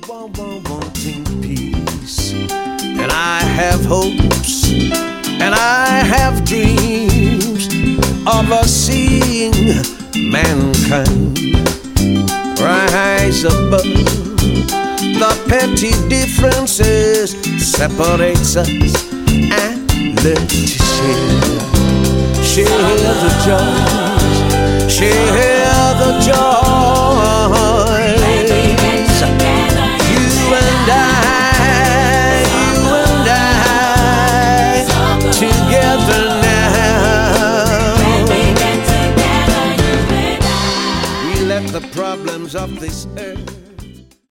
wanting peace, and I have hopes, and I have dreams of us seeing mankind rise above the petty differences separates us, and let's share the joy, share the joy